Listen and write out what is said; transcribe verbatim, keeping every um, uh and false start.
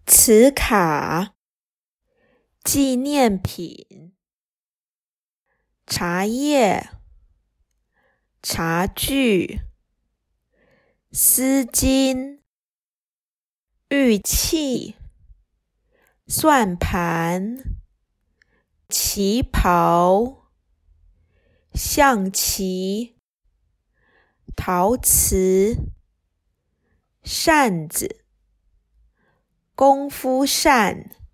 磁卡、纪念品、茶叶、茶具、丝巾、玉器、算盘、旗袍、象棋、陶瓷、扇子、功夫扇、